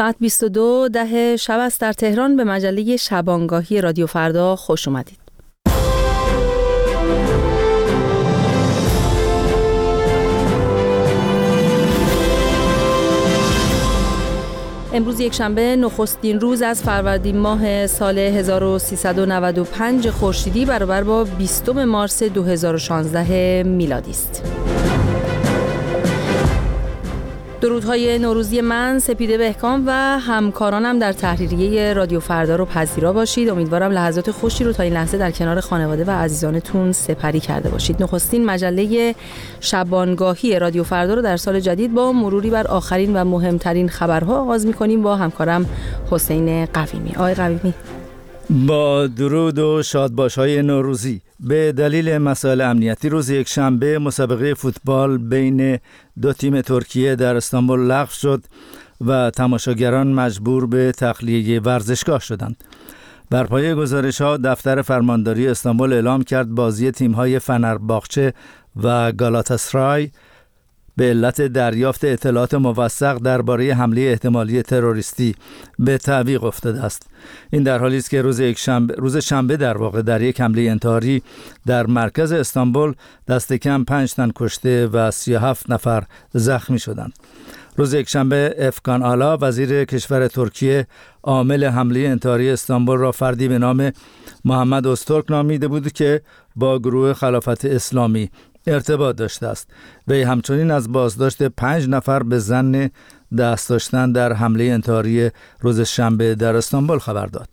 ساعت 22:10 شب است در تهران. به مجله شبانگاهی رادیو فردا خوش اومدید. امروز یک شنبه، نخستین روز از فروردین ماه سال 1395 خورشیدی برابر با 20 مارس 2016 میلادی است. درودهای نوروزی من، سپیده بهکام و همکارانم در تحریریه رادیو فردا رو پذیرا باشید. امیدوارم لحظات خوشی رو تا این لحظه در کنار خانواده و عزیزانتون سپری کرده باشید. نخستین مجله شبانگاهی رادیو فردا رو در سال جدید با مروری بر آخرین و مهمترین خبرها آغاز می‌کنیم با همکارم حسین قویمی. آقای قویمی، با درود و شادباش‌های نوروزی. به دلیل مسائل امنیتی روز یک شنبه مسابقه فوتبال بین دو تیم ترکیه در استانبول لغو شد و تماشاگران مجبور به تخلیه ورزشگاه شدند. بر پایه گزارش‌ها دفتر فرمانداری استانبول اعلام کرد بازی تیم‌های فنرباغچه و گالاتاسرای به علت دریافت اطلاعات موثق درباره حمله احتمالی تروریستی به تعویق افتاده است. این در حالی است که روز شنبه در واقع در یک حمله انتحاری در مرکز استانبول دست کم 5 تن کشته و 37 نفر زخمی شدند. روز یکشنبه افکان آلا وزیر کشور ترکیه عامل حمله انتحاری استانبول را فردی به نام محمد öztürk نامیده بود که با گروه خلافت اسلامی ارتباط داشته است. وی همچنین از بازداشت 5 نفر به ظن دست داشتن در حمله انتحاری روز شنبه در استانبول خبر داد.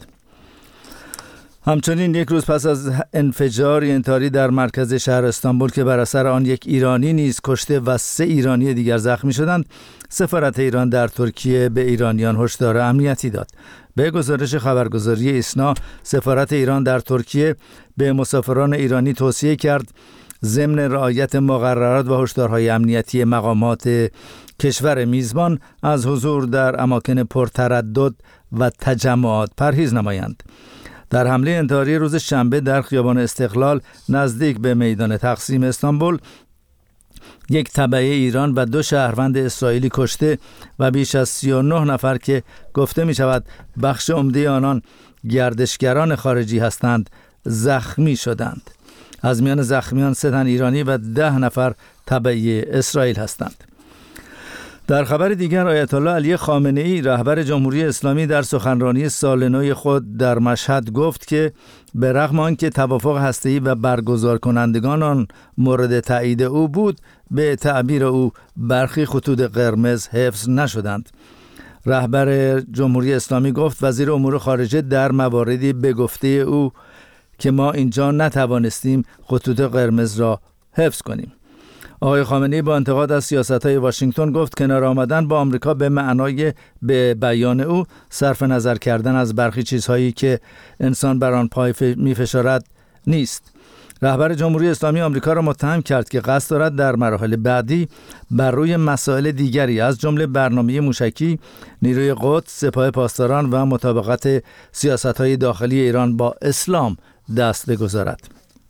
همچنین یک روز پس از انفجار انتحاری در مرکز شهر استانبول که بر اثر آن یک ایرانی نیز کشته و 3 ایرانی دیگر زخمی شدند، سفارت ایران در ترکیه به ایرانیان هشدار امنیتی داد. به گزارش خبرگزاری ایسنا، سفارت ایران در ترکیه به مسافران ایرانی توصیه کرد ضمن رعایت مقررات و هشدارهای امنیتی مقامات کشور میزبان از حضور در اماکن پرتردد و تجمعات پرهیز نمایند. در حمله انتحاری روز شنبه در خیابان استقلال نزدیک به میدان تقسیم استانبول، یک تبعه ایران و 2 شهروند اسرائیلی کشته و بیش از 39 نفر که گفته می شود بخش عمده آنان گردشگران خارجی هستند زخمی شدند. از میان زخمیان 3 تن ایرانی و 10 نفر تبعه اسرائیل هستند. در خبر دیگر، آیت الله علی خامنه‌ای رهبر جمهوری اسلامی در سخنرانی سال نو خود در مشهد گفت که به رغم آنکه توافق هسته‌ای و برگزار کنندگان آن مورد تایید او بود، به تعبیر او برخی خطوط قرمز حفظ نشدند. رهبر جمهوری اسلامی گفت وزیر امور خارجه در مواردی به گفته او که ما اینجا نتوانستیم خطوط قرمز را حفظ کنیم. آقای خامنه‌ای با انتقاد از سیاست‌های واشنگتن گفت کنار آمدن با آمریکا به معنای به بیان او صرف نظر کردن از برخی چیزهایی که انسان بر آن پای می‌فشارد نیست. رهبر جمهوری اسلامی آمریکا را متهم کرد که قصد دارد در مراحل بعدی بر روی مسائل دیگری از جمله برنامه موشکی، نیروی قدس، سپاه پاسداران و مطابقت سیاست‌های داخلی ایران با اسلام دست بگذارد.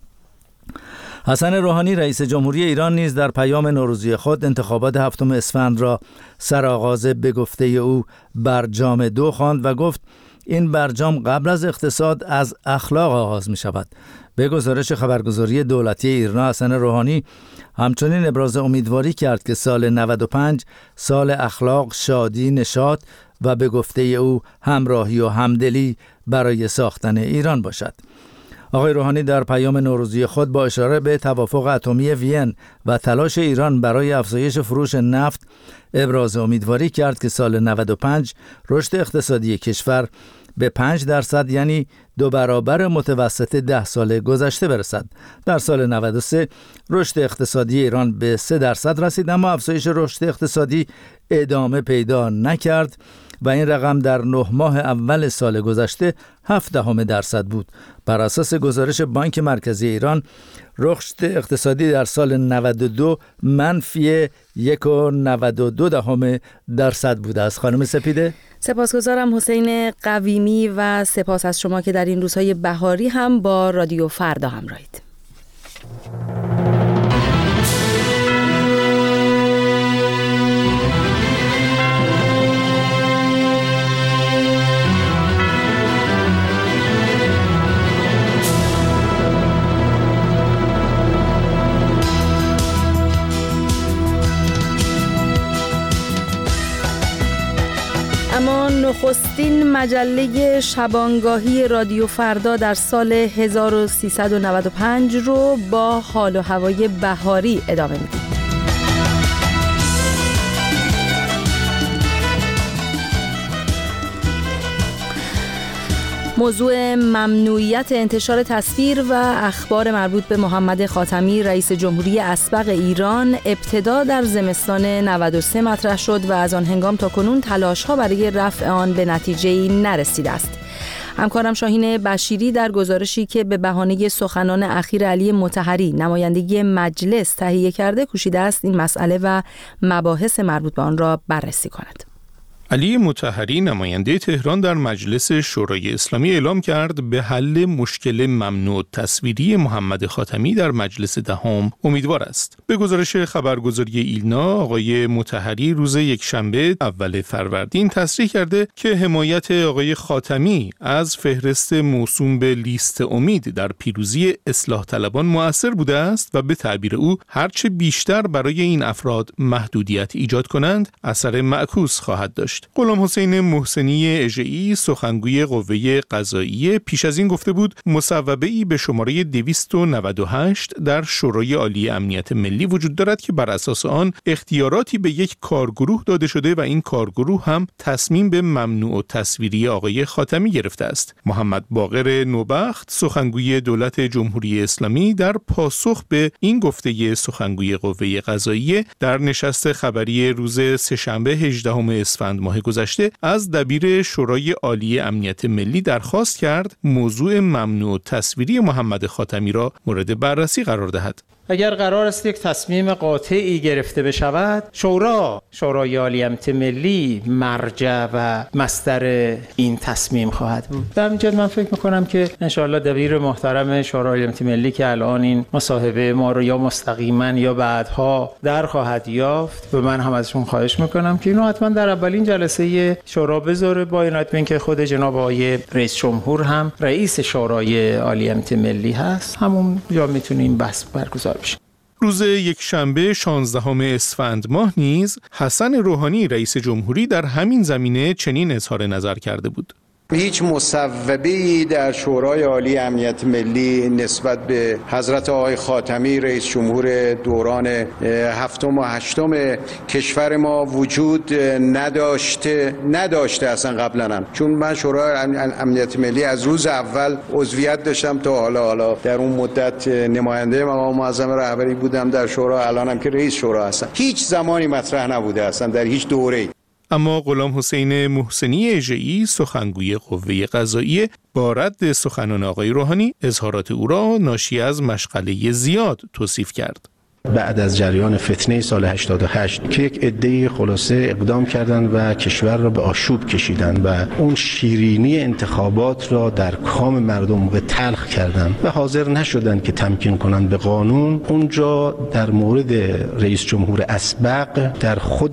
حسن روحانی رئیس جمهوری ایران نیز در پیام نوروزی خود انتخابات 7 اسفند را سرآغاز به گفته او برجام 2 خواند و گفت این برجام قبل از اقتصاد از اخلاق آغاز می شود. به گزارش خبرگزاری دولتی ایرنا، حسن روحانی همچنین ابراز امیدواری کرد که سال 95 سال اخلاق، شادی، نشاط و به گفته او همراهی و همدلی برای ساختن ایران باشد. آقای روحانی در پیام نوروزی خود با اشاره به توافق اتمی وین و تلاش ایران برای افزایش فروش نفت ابراز امیدواری کرد که سال 95 رشد اقتصادی کشور به 5% یعنی 2 برابر متوسط 10 سال گذشته برسد. در سال 93 رشد اقتصادی ایران به 3% رسید، اما افزایش رشد اقتصادی ادامه پیدا نکرد و این رقم در 9 ماه اول سال گذشته 0.7% بود. بر اساس گزارش بانک مرکزی ایران، رشد اقتصادی در سال 92 منفی 1.92% بوده است. خانم سپیده، سپاسگزارم حسین قویمی و سپاس از شما که در این روزهای بهاری هم با رادیو فردا همراهید. اما نخستین مجله شبانگاهی رادیو فردا در سال 1395 رو با حال و هوای بهاری ادامه میدیم. موضوع ممنوعیت انتشار تصویر و اخبار مربوط به محمد خاتمی رئیس جمهوری اسبق ایران ابتدا در زمستان 93 مطرح شد و از آن هنگام تا کنون تلاش‌ها برای رفع آن به نتیجه‌ای نرسیده است. همکارم شاهین بشیری در گزارشی که به بهانه سخنان اخیر علی مطهری نمایندگی مجلس تهیه کرده کوشیده است این مسئله و مباحث مربوط به آن را بررسی کند. علی مطهری نماینده تهران در مجلس شورای اسلامی اعلام کرد به حل مشکل ممنوع تصویری محمد خاتمی در مجلس دهم امیدوار است. به گزارش خبرگزاری ایلنا، آقای مطهری روز یکشنبه اول فروردین تصریح کرده که حمایت آقای خاتمی از فهرست موسوم به لیست امید در پیروزی اصلاح طلبان مؤثر بوده است و به تعبیر او هرچه بیشتر برای این افراد محدودیت ایجاد کنند اثر معکوس خواهد داشت. غلام حسین محسنی اژه‌ای سخنگوی قوه قضاییه پیش از این گفته بود مصوبه‌ای به شماره 298 در شورای عالی امنیت ملی وجود دارد که بر اساس آن اختیاراتی به یک کارگروه داده شده و این کارگروه هم تصمیم به ممنوع تصویری آقای خاتمی گرفته است. محمد باقر نوبخت سخنگوی دولت جمهوری اسلامی در پاسخ به این گفته سخنگوی قوه قضاییه در نشست خبری روز سه‌شنبه 18 اسفند ماه گذشته از دبیر شورای عالی امنیت ملی درخواست کرد موضوع ممنوع تصویری محمد خاتمی را مورد بررسی قرار دهد. اگر قرار است یک تصمیم قاطعی گرفته بشود، شورای عالی امنیت ملی مرجع و مصدر این تصمیم خواهد بود. در همین جهت من فکر می‌کنم که انشاءالله دبیر محترم شورای عالی امنیت ملی که الان این مصاحبه ما رو یا مستقیما یا بعدها در خواهد یافت، و من هم ازشون خواهش می‌کنم که اینو حتما در اولین جلسه شورا بذاره، با عنایت به اینکه خود جناب آقای رئیس جمهور هم رئیس شورای عالی امنیت ملی هست، همون جا می‌تونیم بحث برگزار بشه. روز یکشنبه 16 اسفند ماه نیز حسن روحانی رئیس جمهوری در همین زمینه چنین اظهار نظر کرده بود. هیچ مصوبه‌ای در شورای عالی امنیت ملی نسبت به حضرت آقای خاتمی رئیس جمهور دوران هفتم و هشتم کشور ما وجود نداشته اصلا قبلا هم. چون من شورای امنیت ملی از روز اول عضویت داشتم تا حالا در اون مدت نماینده مقام معظم رهبری بودم در شورا، الانم که رئیس شورا هستم. هیچ زمانی مطرح نبوده اصلا در هیچ دوره‌ای. اما غلام حسین محسنی اژه‌ای سخنگوی قوه قضاییه با رد سخنان آقای روحانی اظهارات او را ناشی از مشغله زیاد توصیف کرد. بعد از جریان فتنه سال 88 که یک عده خلاصه اقدام کردند و کشور را به آشوب کشیدند و اون شیرینی انتخابات را در کام مردم موقع تلخ کردند و حاضر نشدند که تمکین کنند به قانون، اونجا در مورد رئیس جمهور اسبق در خود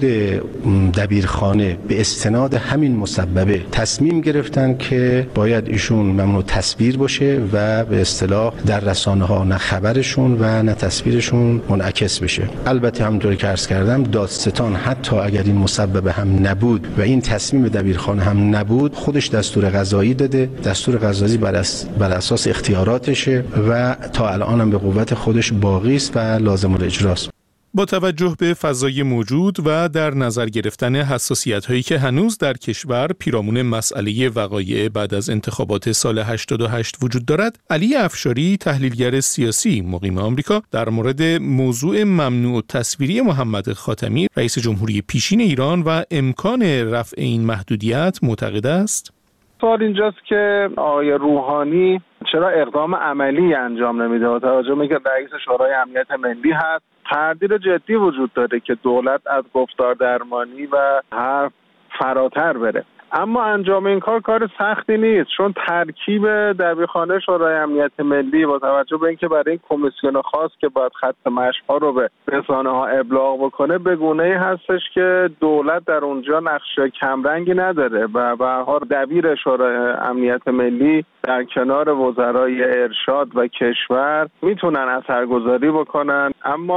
دبیرخانه به استناد همین مسببه تصمیم گرفتند که باید ایشون ممنوع تصویر باشه و به اصطلاح در رسانه‌ها نه خبرشون و نه تصویرشون منعکس بشه. البته همونطوری که عرض کردم دادستان حتی اگر این مسبب هم نبود و این تصمیم دبیرخانه هم نبود، خودش دستور قضایی داده، دستور قضایی بر اساس اختیاراتشه و تا الان هم به قوت خودش باقی است و لازم الاجراست. با توجه به فضای موجود و در نظر گرفتن حساسیت‌هایی که هنوز در کشور پیرامون مسئله وقایع بعد از انتخابات سال 88 وجود دارد، علی افشاری تحلیلگر سیاسی مقیم آمریکا در مورد موضوع ممنوع تصویری محمد خاتمی رئیس جمهوری پیشین ایران و امکان رفع این محدودیت معتقد است. سوال اینجاست که آقای روحانی چرا اقدام عملی انجام نمیده؟ با توجه به اینکه رئیس شورای امنیت ملی هست، تردید جدی وجود داره که دولت از گفتار درمانی و حرف فراتر بره. اما انجام این کار سختی نیست، چون ترکیب دبیرخانه شورای امنیت ملی با توجه به اینکه برای این کمیسیون خاص که باید خط مشی‌ها رو به رسانه‌ها ابلاغ بکنه به گونه‌ای هستش که دولت در اونجا نقش کمرنگی نداره و به هر حال دبیر شورای امنیت ملی در کنار وزرای ارشاد و کشور میتونن اثرگذاری بکنن. اما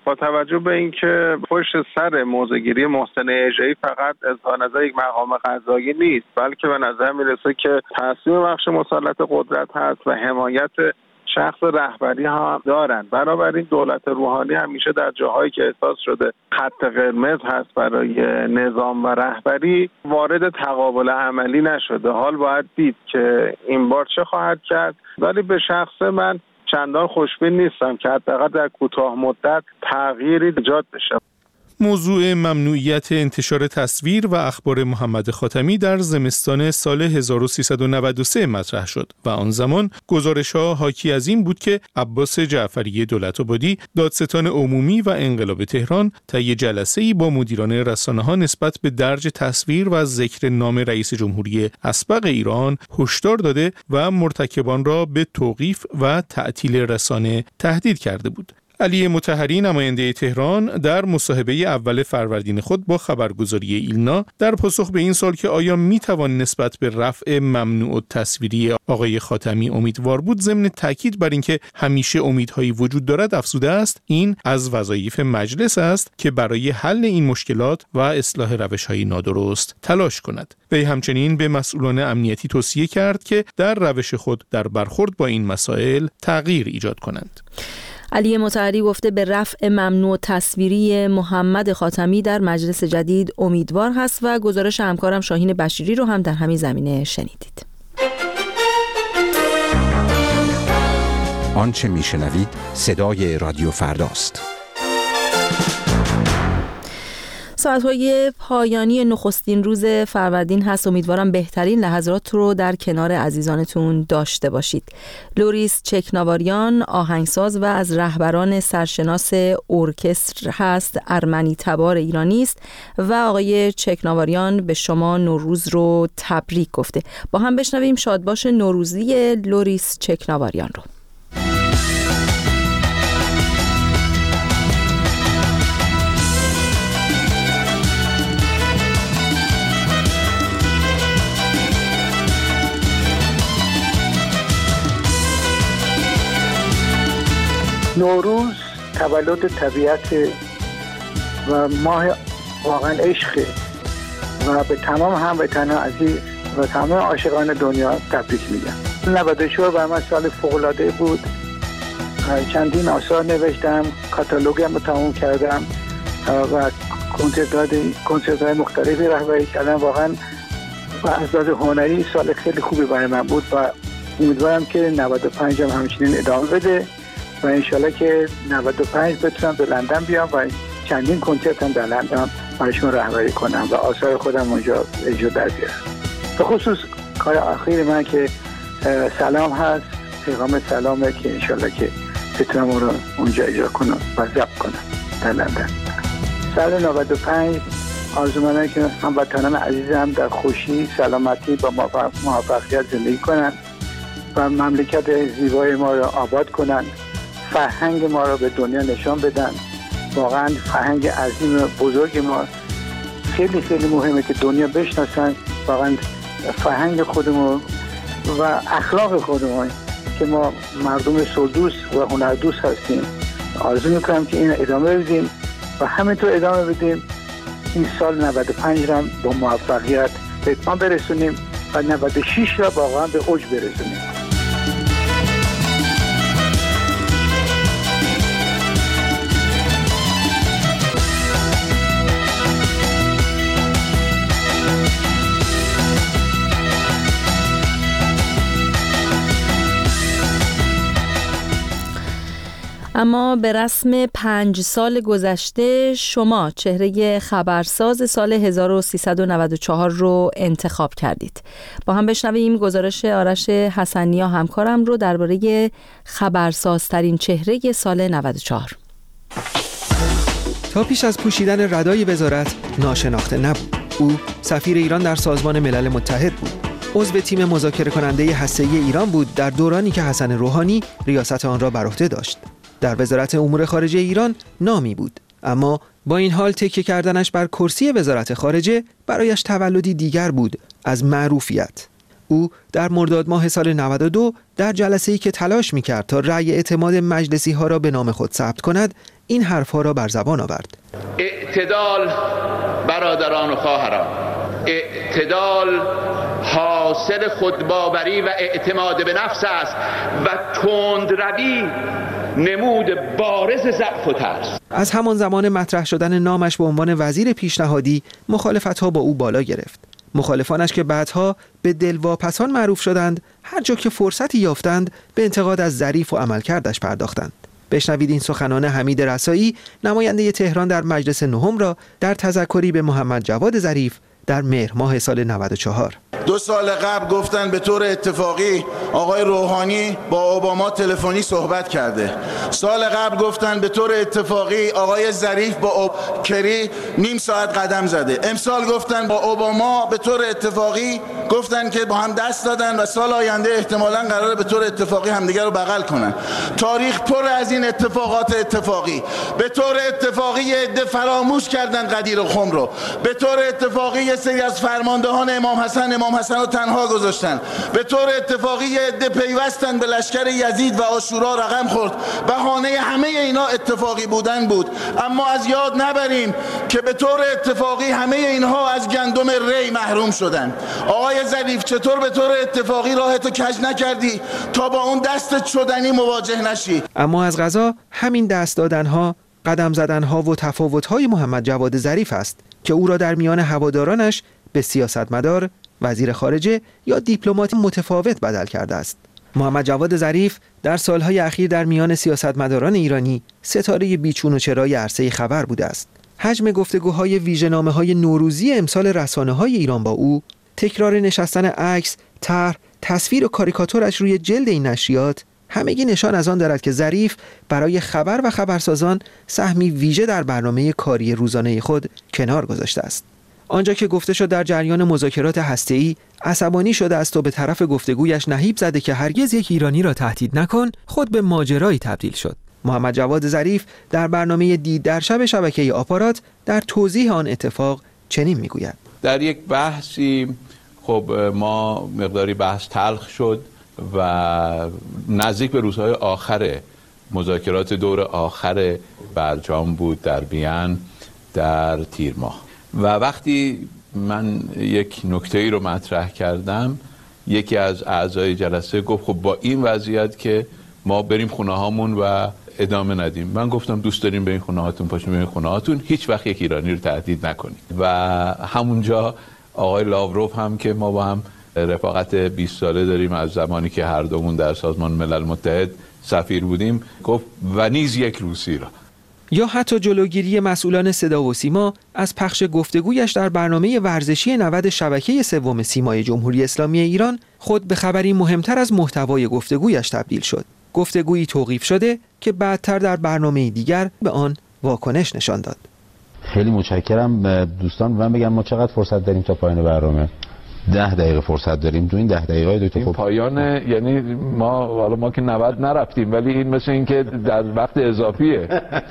با توجه به اینکه پشت سر موضع‌گیری محسن اژه‌ای فقط اظهار نظر یک مقام قضایی نیست، بلکه به نظر میرسه که تأثیر بخش مسلط قدرت هست و حمایت شخص رهبری هم دارن. بنابراین دولت روحانی همیشه در جاهایی که احساس شده خط قرمز هست برای نظام و رهبری وارد تقابل عملی نشده. حال باید دید که این بار چه خواهد کرد، ولی به شخص من چندان خوشبین نیستم که حداقل در کوتاه مدت تغییری ایجاد بشه. موضوع ممنوعیت انتشار تصویر و اخبار محمد خاتمی در زمستان سال 1393 مطرح شد و آن زمان گزارش‌ها حاکی از این بود که عباس جعفری دولت‌آبادی، دادستان عمومی و انقلاب تهران طی جلسه‌ای با مدیران رسانه‌ها نسبت به درج تصویر و ذکر نام رئیس جمهوری اسبق ایران هشدار داده و مرتکبان را به توقیف و تعطیل رسانه تهدید کرده بود. علی مطهری نماینده تهران در مصاحبه اول فروردین خود با خبرگزاری ایلنا در پاسخ به این سوال که آیا میتوان نسبت به رفع ممنوع تصویری آقای خاتمی امیدوار بود، ضمن تاکید بر اینکه همیشه امیدهایی وجود دارد افزوده است این از وظایف مجلس است که برای حل این مشکلات و اصلاح روش‌های نادرست تلاش کند. وی همچنین به مسئولان امنیتی توصیه کرد که در روش خود در برخورد با این مسائل تغییر ایجاد کنند. علی مطهری گفته به رفع ممنوع تصویری محمد خاتمی در مجلس جدید امیدوار هست و گزارش همکارم شاهین بشیری رو هم در همین زمینه شنیدید. آنچه میشنوید صدای رادیو فرداست. ساعت‌های پایانی نخستین روز فروردین هست. امیدوارم بهترین لحظات رو در کنار عزیزانتون داشته باشید. لوریس چکناواریان آهنگساز و از رهبران سرشناس ارکستر هست، ارمنی تبار ایرانی است و آقای چکناواریان به شما نوروز رو تبریک گفته. با هم بشنویم شادباش نوروزی لوریس چکناواریان رو. نوروز تولد طبیعت و ماه واقعا عشق و به تمام هموطنان عزیز و تمام عاشقان دنیا تبریک میگم. 94 برای من سال فوق‌العاده بود. چندین آثار نوشتم، کاتالوگم رو تموم کردم و کنسرت‌های مختلفی رهبری کردم. واقعا و از لحاظ هنری سال خیلی خوبی برای من بود و امیدوارم که 95 هم همچنین ادامه بده و انشالله که 95 بتونم به لندن بیام و چندین کنسرت هم در لندن براشون رهبری کنم و آثار خودم اونجا اجرا در بیارم. به خصوص کار اخیر من که سلام هست، پیغام سلامه که انشالله که بتونم اون رو اونجا اجرا کنم و ضبط کنم در لندن. سال 95 آرزو منه که هموطنان عزیزم در خوشی، سلامتی و موفقیت زندگی کنن و مملکت زیبای ما رو آباد کنن، فرهنگ ما رو به دنیا نشان بدن. واقعا فرهنگ عظیم و بزرگ ما خیلی خیلی مهمه که دنیا بشناسن واقعا فرهنگ خودمون و اخلاق خودمون که ما مردم صلح‌دوست و هنردوست هستیم. آرزو میکنم که این ادامه بدیم و همینطور ادامه بدیم. این سال 95 را با موفقیت به اتمام برسونیم و 96 را واقعا به اوج برسونیم. اما به رسم 5 سال گذشته شما چهره خبرساز سال 1394 رو انتخاب کردید. با هم بشنویم گزارش آرش حسنیا همکارم رو درباره خبرسازترین چهره سال 94. تا پیش از پوشیدن ردای وزارت ناشناخته نبود. او سفیر ایران در سازمان ملل متحد بود. عضو تیم مذاکره کننده هسته‌ای ایران بود در دورانی که حسن روحانی ریاست آن را بر عهده داشت. در وزارت امور خارجه ایران نامی بود، اما با این حال تکیه کردنش بر کرسی وزارت خارجه برایش تولدی دیگر بود از معروفیت. او در مرداد ماه سال 92 در جلسه‌ای که تلاش می‌کرد تا رأی اعتماد مجلسی ها را به نام خود ثبت کند، این حرفها را بر زبان آورد. اعتدال برادران و خواهران، اعتدال حاصل خودباوری و اعتماد به نفس است و تندروی نمود بارز ضعف و ترس. از همان زمان مطرح شدن نامش به عنوان وزیر پیشنهادی مخالفت‌ها با او بالا گرفت. مخالفانش که بعدها به دلواپسان معروف شدند، هر جا که فرصتی یافتند به انتقاد از ظریف و عملکردش پرداختند. بشنوید این سخنان حمید رسایی، نماینده تهران در مجلس نهم را در تذکری به محمد جواد ظریف در مهر ماه سال 94. 2 سال قبل گفتن به طور اتفاقی آقای روحانی با اوباما تلفنی صحبت کرده. سال قبل گفتن به طور اتفاقی آقای ظریف با کری نیم ساعت قدم زده. امسال گفتن با اوباما به طور اتفاقی گفتن که با هم دست دادن و سال آینده احتمالاً قراره به طور اتفاقی همدیگر رو بغل کنن. تاریخ پر از این اتفاقات اتفاقی. به طور اتفاقی یه عده فراموش کردن قدیر خم رو. به طور اتفاقی یه سری از فرماندهان امام حسن رو تنها گذاشتن. به طور اتفاقی یه عده پیوستن به لشکر یزید و عاشورا رقم خورد. بهانه همه اینا اتفاقی بودن بود. اما از یاد نبریم که به طور اتفاقی همه اینها از گندم ری محروم شدن. آقای ظریف چطور به طور اتفاقی راهتو کج نکردی تا با اون دست شدنی مواجه نشی؟ اما از قضا همین دست دادنها، قدم زدنها و تفاوت‌های محمد جواد ظریف است که او را در میان هوادارانش به سیاستمدار، وزیر خارجه یا دیپلمات متفاوت بدل کرده است. محمد جواد ظریف در سالهای اخیر در میان سیاستمداران ایرانی ستاره بیچون و چرای عرصه خبر بوده است. حجم گفتگوهای ویژه‌نامه‌های نوروزی امسال رسانه‌های ایران با او، تکرار نشستن عکس، طرح، تصویر و کاریکاتورش روی جلد این نشریات همگی نشان از آن دارد که ظریف برای خبر و خبرسازان سهمی ویژه در برنامه کاری روزانه خود کنار گذاشته است. آنجا که گفته شد در جریان مذاکرات هسته‌ای عصبانی شده است و به طرف گفتگویش نهیب زده که هرگز یک ایرانی را تهدید نکن، خود به ماجرایی تبدیل شد. محمد جواد ظریف در برنامه دید در شب شبکه آپارات در توضیح آن اتفاق چنین میگوید: در یک بحثی خب ما مقداری بحث تلخ شد و نزدیک به روزهای آخر مذاکرات دور آخر برجام بود در وین در تیر ماه. و وقتی من یک نکته‌ای رو مطرح کردم، یکی از اعضای جلسه گفت خب با این وضعیت که ما بریم خونه هامون و ادامه ندیم. من گفتم دوست داریم بریم خونه هاتون، پاشیم بریم خونه هاتون، هیچ وقت یک ایرانی رو تهدید نکنید. و همونجا آقای لاوروف هم که ما با هم رفاقت 20 ساله داریم از زمانی که هر دومون در سازمان ملل متحد سفیر بودیم، گفت و نیز یک روسی را. یا حتی جلوگیری مسئولان صدا و سیما از پخش گفتگویش در برنامه ورزشی 90 شبکه سوم سیمای جمهوری اسلامی ایران خود به خبری مهمتر از محتوای گفتگویش تبدیل شد. گفتگویی توقیف شده که بعدتر در برنامه دیگر به آن واکنش نشان داد. خیلی متشکرم دوستان. من بگم ما چقدر فرصت داریم تا پایان برنامه؟ 10 دقیقه فرصت داریم. تو این 10 دقیقه دکتر پایان یعنی ما که 90 نرفتیم، ولی این مثل این که در وقت اضافیه.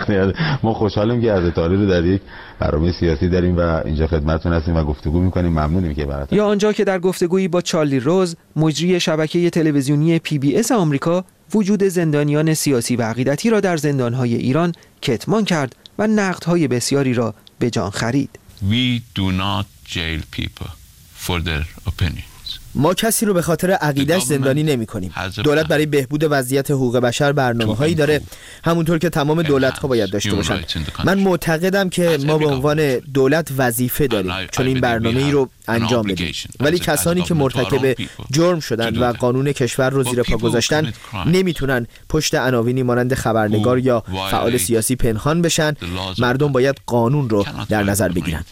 ما خوشحالیم که از تاریخ رو در یک برنامه سیاسی داریم و اینجا خدمتتون هستیم و گفتگو می‌کنیم. ممنونیم که براتون. یا آنجا که در گفتگویی با چارلی روز، مجری شبکه تلویزیونی PBS آمریکا، وجود زندانیان سیاسی و عقیدتی را در زندان‌های ایران کتمان کرد و نقدهای بسیاری را به جان خرید. We do not jail people for their opinions. ما کسی رو به خاطر عقیده‌اش زندانی نمی‌کنیم. دولت برای بهبود وضعیت حقوق بشر برنامه‌هایی داره، همونطور که تمام دولت‌ها باید داشته باشن. من معتقدم که ما به عنوان دولت وظیفه داریم چون این برنامه‌ای رو انجام بدیم. ولی کسانی که مرتکب جرم شدن و قانون کشور رو زیر پا گذاشتن نمیتونن پشت عناوینی مانند خبرنگار یا فعال سیاسی پنهان بشن. مردم باید قانون رو در نظر بگیرن.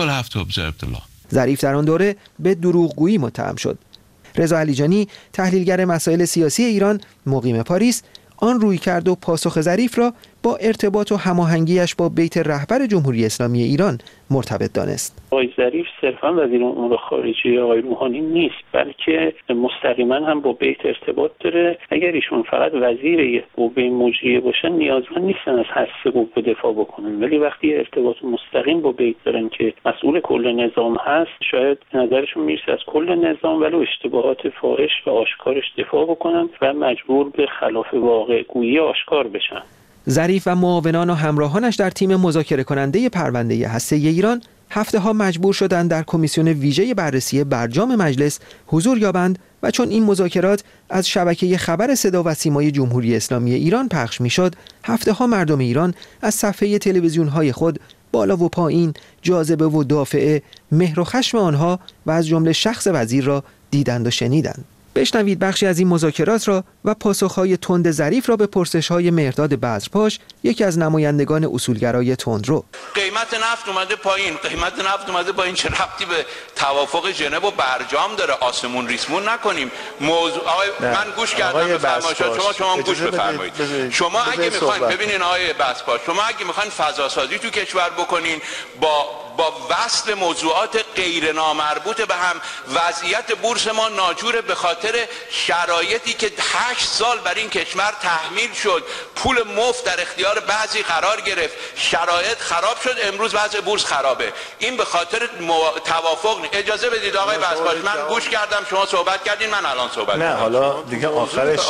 ظریف در آن دوره به دروغگویی متهم شد. رضا علیجانی، تحلیلگر مسائل سیاسی ایران مقیم پاریس، آن رویکرد و پاسخ ظریف را با ارتباط و هماهنگیش با بیت رهبر جمهوری اسلامی ایران مرتبط دانست. آقای ظریف صرفاً وزیر امور خارجه آقای روحانی نیست، بلکه مستقیما هم با بیت ارتباط داره. اگر ایشون فقط وزیر قوه مجریه باشن نیازمند نیستن از حث قوه دفاع بکنن، ولی وقتی ارتباط مستقیم با بیت دارن که مسئول کل نظام هست، شاید نظرشون میرسه از کل نظام ولی اشتباهات فاحش و آشکارش دفاع بکنن و مجبور به خلاف واقع گویی آشکار بشن. ظریف و معاونان و همراهانش در تیم مذاکره کننده پرونده هسته‌ای ایران هفته‌ها مجبور شدند در کمیسیون ویژه بررسی برجام مجلس حضور یابند و چون این مذاکرات از شبکه خبر صدا و سیمای جمهوری اسلامی ایران پخش می‌شد، هفته‌ها مردم ایران از صفحه تلویزیون‌های خود بالا و پایین، جاذبه و دافعه، مهر و خشم آنها و از جمله شخص وزیر را دیدند و شنیدند. بشنوید بخشی از این مذاکرات را و پاسخهای تند ظریف را به پرسش‌های مهرداد بذرپاش، یکی از نمایندگان اصولگرای تندرو. قیمت نفت اومده پایین، چه ربطی به توافق ژنو و برجام داره؟ آسمون ریسمون نکنیم. من گوش کردم به فرمایشات شما هم گوش بفرمایید. شما اگه میخواین ببینین آقای بذرپاش، شما اگه میخواین فضا سازی تو کشور بکنین با وصل موضوعات غیر نامربوط به هم، وضعیت بورس ما ناجوره به خاطر شرایطی که 8 سال بر این کشور تحمیل شد، پول مفت در اختیار بعضی قرار گرفت، شرایط خراب شد، امروز وضع بورس خرابه. این به خاطر توافق. اجازه بدید آقای بذرپاش، من گوش کردم شما صحبت کردین، من الان صحبت نه حالا دیگه آخرش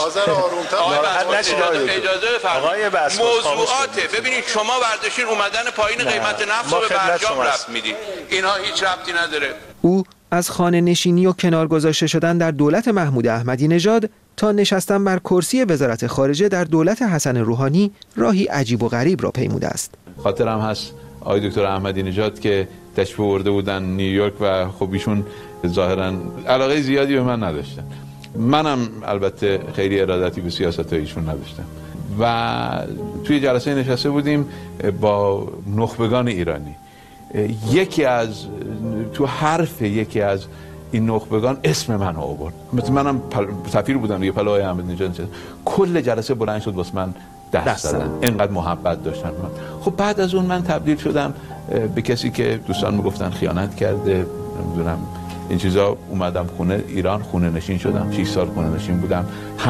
اجازه بفرمایید. موضوعات ببینید شما برداشتین اومدن پایین قیمت نفت رو به برجام میدی، اینها هیچ ربطی نداره. او از خانه نشینی و کنار گذاشته شدن در دولت محمود احمدی نژاد تا نشستن بر کرسی وزارت خارجه در دولت حسن روحانی راهی عجیب و غریب را پیموده است. خاطرم هست آقای دکتر احمدی نژاد که تشریف آورده بودن نیویورک و خب ایشون ظاهرا علاقه زیادی به من نداشتن. منم البته خیلی ارادتی به سیاست ایشون نداشتم و توی جلسه نشسته بودیم با نخبگان ایرانی. یکی از این نخبگان اسم من آورد. مثل منم سفیر بودم دیگه، پلوهای احمدی نژاد. کل جلسه بلند شد واسه من دست زدن، اینقدر محبت داشتن من. خب بعد از اون من تبدیل شدم به کسی که دوستان میگفتن خیانت کرده، نمیدونم این چیزا. اومدم خونه ایران، خونه نشین شدم، 6 سال خونه نشین بودم.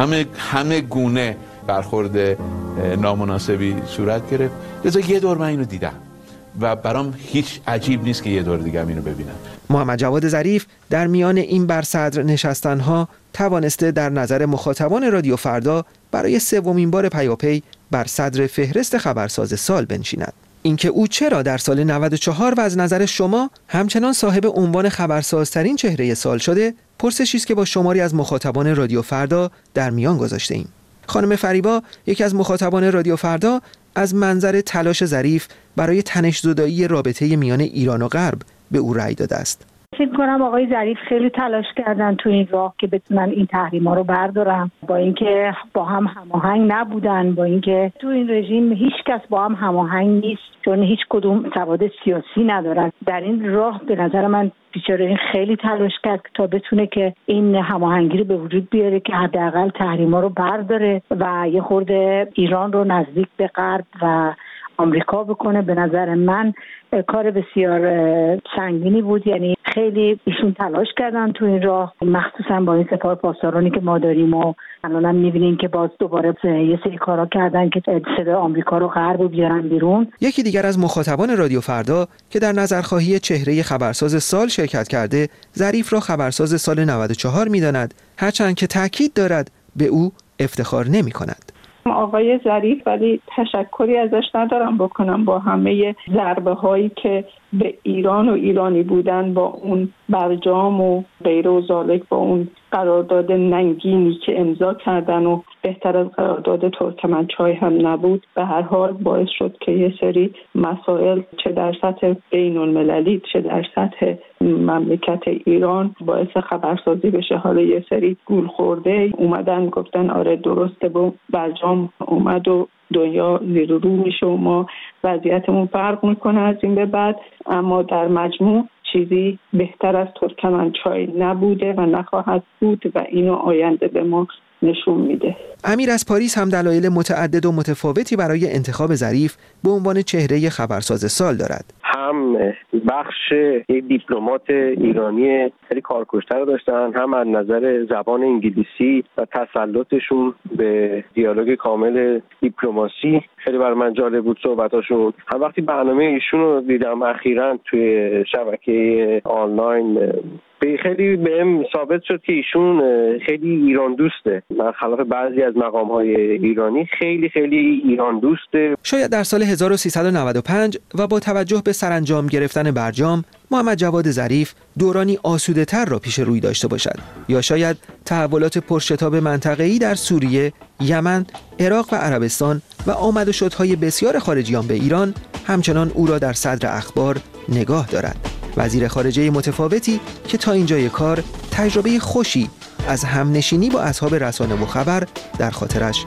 همه گونه برخورد نامناسبی صورت گرفت. لذا یه دور من اینو دیدم و برام هیچ عجیب نیست که یه دور دیگه اینو ببینم. محمد جواد ظریف در میان این بر صدر نشستنها توانسته در نظر مخاطبان رادیو فردا برای سومین بار پیاپی بر صدر فهرست خبرساز سال بنشیند. اینکه او چرا در سال 94 و از نظر شما همچنان صاحب عنوان خبرسازترین چهره سال شده، پرسشی است که با شماری از مخاطبان رادیو فردا در میان گذاشته ایم. خانم فریبا، یکی از مخاطبان رادیو فردا، از منظر تلاش ظریف برای تنش‌زدایی رابطه میان ایران و غرب به او رأی داده است. فکر کنم آقای ظریف خیلی تلاش کردن تو این راه که بتونن این تحریما رو بردارن، با اینکه با هم هماهنگ نبودن، با اینکه تو این رژیم هیچ کس با هم هماهنگ نیست، چون هیچ کدوم سواد سیاسی ندارن. در این راه به نظر من بیچاره این خیلی تلاش کرد تا بتونه که این هماهنگی رو به وجود بیاره که حداقل تحریما رو برداره و یه خورده ایران رو نزدیک به غرب و آمریکا بکنه. به نظر من کار بسیار سنگینی بود، یعنی خیلی ایشون تلاش کردن تو این راه، مخصوصا با این سپاه پاسدارانی که ما داریم و الان هم می‌بینیم که باز دوباره یه سری کارا کردن که صدای آمریکا رو غرب بیارن بیرون. یکی دیگر از مخاطبان رادیو فردا که در نظرخواهی چهره خبرساز سال شرکت کرده، ظریف را خبرساز سال 94 می‌داند، هرچند که تاکید دارد به او افتخار نمی‌کند. آقای ظریف ولی تشکری ازش ندارم بکنم با همه ضربه هایی که به ایران و ایرانی بودن با اون برجام و غیره و ذالک، با اون قرارداد ننگینی که امضا کردن و بهتر از قرارداد ترکمنچای هم نبود، به هر حال باعث شد که یه سری مسائل چه در سطح بین المللی چه در سطح مملکت ایران باعث خبرسازی بشه. حالا یه سری گول خورده اومدن گفتن آره درسته با برجام اومد و دنیا زیر و رو میشه و ما وضعیتمون فرق میکنه از این به بعد، اما در مجموع چیزی بهتر از ترکمنچای نبوده و نخواهد بود و اینو آینده به ما نشون میده. امیر از پاریس هم دلایل متعدد و متفاوتی برای انتخاب ظریف به عنوان چهره خبرساز سال دارد. هم بخش یک دیپلمات ایرانی خیلی کارکشته داشتن، هم از نظر زبان انگلیسی و تسلطشون به دیالوگ کامل دیپلماسی خیلی بر من جالب بود صحبتاشون. هم وقتی برنامه ایشون رو دیدم اخیراً توی شبکه آنلاین، خیلی بهم ثابت شد که ایشون خیلی ایران دوسته. برخلاف بعضی از مقام‌های ایرانی خیلی ایران دوسته. شاید در سال 1395 و با توجه به سرانجام گرفتن برجام، محمد جواد ظریف دورانی آسوده‌تر را پیش روی داشته باشد، یا شاید تحولات پرشتاب منطقه‌ای در سوریه، یمن، عراق و عربستان و آمد و شدهای بسیار خارجیان به ایران همچنان او را در صدر اخبار نگاه دارد. وزیر خارجه متفاوتی که تا اینجای کار تجربه خوشی از همنشینی با اصحاب رسانه و خبر در خاطرش.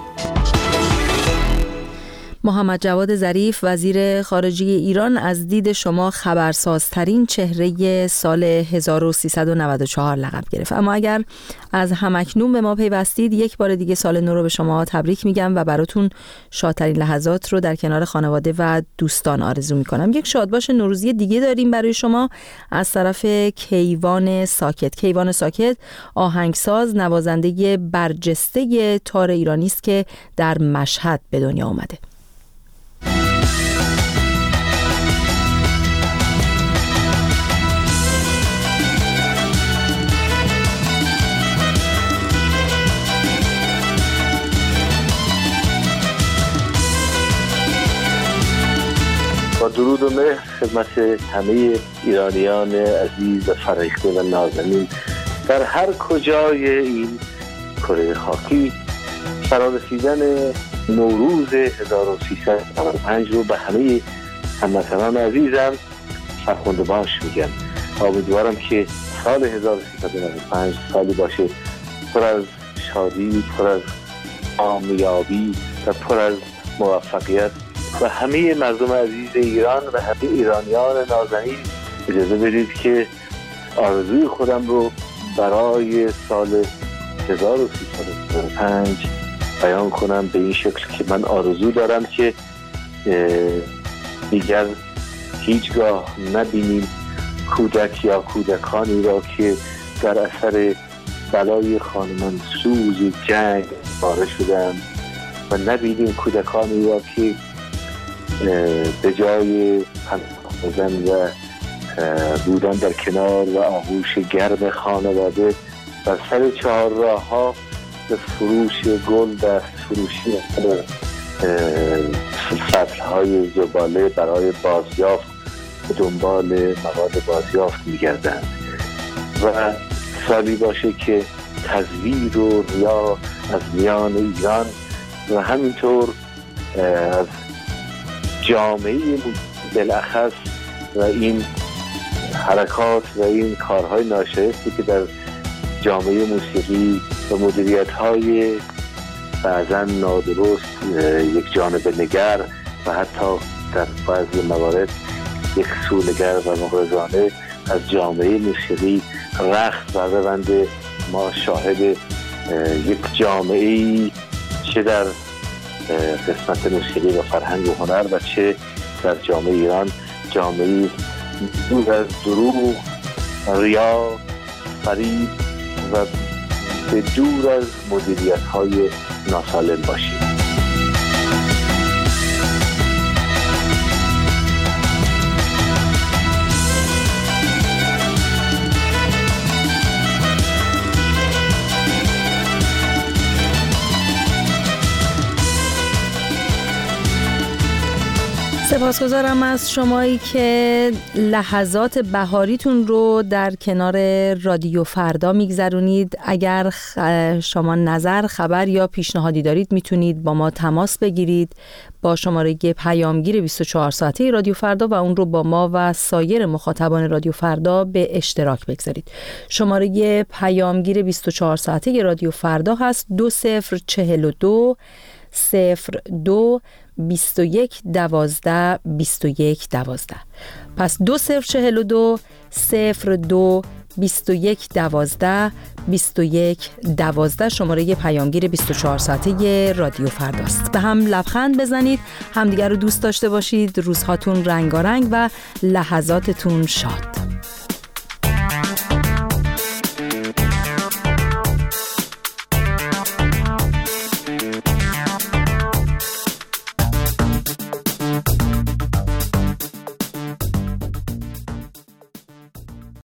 محمد جواد ظریف وزیر خارجه ایران از دید شما خبرسازترین چهره سال 1394 لقب گرفت. اما اگر از همکنون به ما پیوستید، یک بار دیگه سال نو رو به شما تبریک میگم و براتون شادترین لحظات رو در کنار خانواده و دوستان آرزو میکنم. یک شادباش نوروزی دیگه داریم برای شما از طرف کیوان ساکت. کیوان ساکت آهنگساز، نوازنده برجسته تار ایرانی است که در مشهد به دنیا آمده. با درود و مهر خدمت همه ایرانیان عزیز و فرهیخته و نازنین در هر کجای این کره خاکی، فرارسیدن نوروز 1395 رو به همه هموطنان عزیزم فرخنده باش میگم. امیدوارم که سال 1395 سالی باشه پر از شادی، پر از کامیابی و پر از موفقیت و همه مردم عزیز ایران و همه ایرانیان نازنین. اجازه بدید که آرزوی خودم رو برای سال 1395 بیان کنم به این شکل که من آرزو دارم که دیگر هیچگاه نبینیم کودک یا کودکانی را که در اثر بلای خانمانسوز جنگ پاره شدند و نبینیم کودکانی را که به جای پناه و بودن در کنار و آغوش گرم خانواده بر سر چهارراه ها به فروش گل، دست فروشی سطل‌های زباله برای بازیافت به دنبال مواد بازیافت می‌گردند و سالی باشه که تزویر و ریا از میان ایران و همینطور از جامعه بالاخص و این حرکات و این کارهای ناشایستی که در جامعه موسیقی و مدیریت‌های بعضا نادرست، یک جانب نگر و حتی در بعضی موارد یک سونگر و مغرضانه از جامعه موسیقی رخت بربنده. ما شاهد یک جامعه چه در قسمت موسیقی و فرهنگ و هنر و چه در جامعه ایران، جامعه دور از دروغ، ریا، فریب و به دور از مدیریت‌های ناسالم باشیم. سپاسگزارم از شمایی که لحظات بهاریتون رو در کنار رادیو فردا میگذرونید. اگر شما نظر، خبر یا پیشنهادی دارید میتونید با ما تماس بگیرید با شماره پیامگیر 24 ساعته رادیو فردا و اون رو با ما و سایر مخاطبان رادیو فردا به اشتراک بگذارید. شماره پیامگیر 24 ساعته رادیو فردا هست 2042 02 21 12 21 12. پس 2042 02 21 12 21 12 شماره پیامگیر 24 ساعته رادیو فرداست. به هم لبخند بزنید، همدیگر رو دوست داشته باشید، روزهاتون رنگارنگ و لحظاتتون شاد.